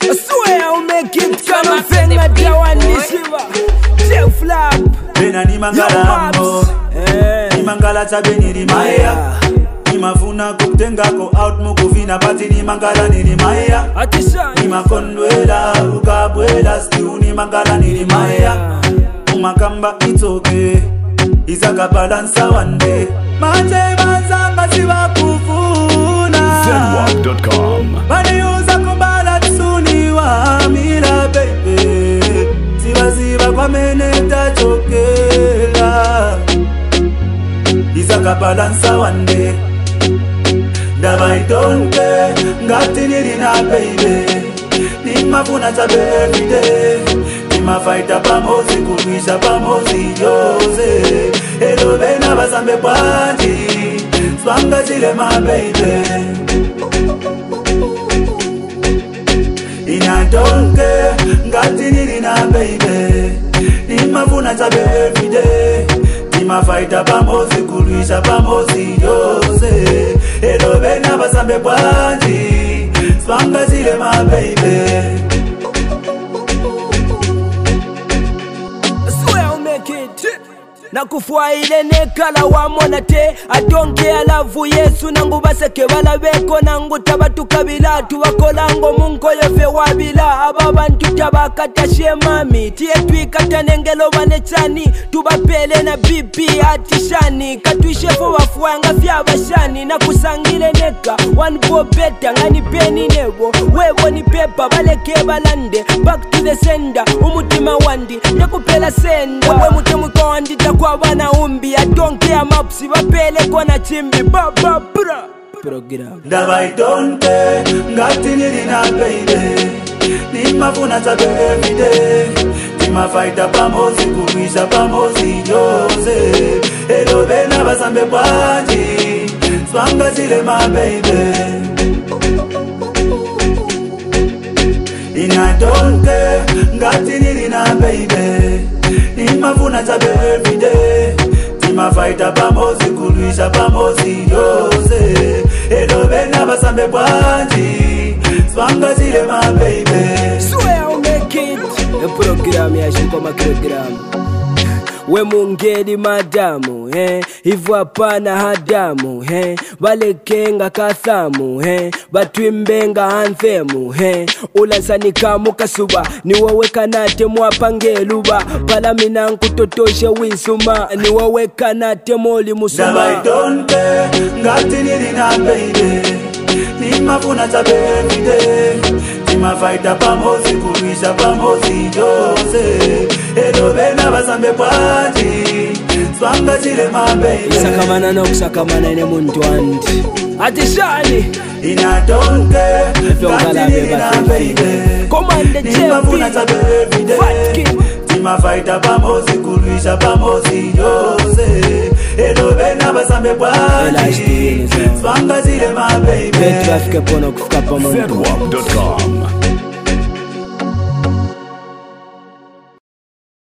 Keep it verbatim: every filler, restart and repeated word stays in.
I swear I'll make it come and sing at the one this river. Jeff Flap. Bena ni mangala mo. Ni mangala chabeni ni maya. Ni mafuna kutenga ko out mukuvina pati ni mangala ni maya. Ni makondwela ukabwela still ni mangala ni maya. Umakamba it's okay. Izaka balance one day. Manje bazanga siwa kufuna. Zenwap dot com. Bani uza kumbala tsuni wa mila baby. Siwa siwa kwa meneta chokela. Izaka balance one day. Dava itonke ngati nili na baby. Ni mafuna chabe every day. Ni mafaita pamozi kumisha pamozi yoze. Elo bena basambe pwanji. Swanga chile my baby. Inatonke ngati nili na baby. Ni mafuna chabe every day. Ni mafaita pamozi kumisha pamozi yoze. Elo bena basambe pwanji. Swanga chile my baby. Nakufua ile nekala wamona te Adonke alavu Yesu nangu baseke balabeko nangu tabatu kabila tuwakolango munko yofe wabila Ababantu tabakata shemami Tie tuikata nengelo banechani Tubapele na bibi atishani Katuishefo wafuanga fya bashani Nakusangile neka one bo beta ngani peni nebo Wewo ni pepa baleke balande Back to the sender umutima wandi Nekupela senda Wewe mutemu kwa wandi kwa wana umbi I don't care mapsi wapele kona chimbi Baba bra Program Dava itonke ngati nili na baby. Ni mafuna chabe every day. Ni mafaita pamozi kumisha pamozi yoze. Elo bena basambe pwanji. Swanga chile my baby. Inatonke ngati nili na baby. Ni mafuna chabe every day. Ni mafaita pamozi kumisha pamozi yoze. Elo bena basambe pwanji. Swanga chile my baby. Swear I'll make it. The program ya shikoma kilogram. We mungeli madamu eh Ivu apana hadamu eh Balekenga kathamu eh Batwimbenga anthemu eh Ulasanika mukasuba Ni waweka nate mwapangeluba Pala minanku totoshe winsuma Ni waweka nate moli musuma Dava itonke ngati nili na baby. Ni mafuna chabe every day. Ni mafaita pamozi kumisha pamozi yoze. Elo bena basambe pwanji. Swanga chile my baby. Sakamana na kusakamana ine muntu wandi Atishani Inatonke ngati nili na baby. Komande Ni mafuna chabe every day. Ni mafaita pamozi kumisha pamozi yoze. Elo bena basambe pwanji. Swanga chile my baby. Petru afike pono kufika pamoja Zenwap dot com.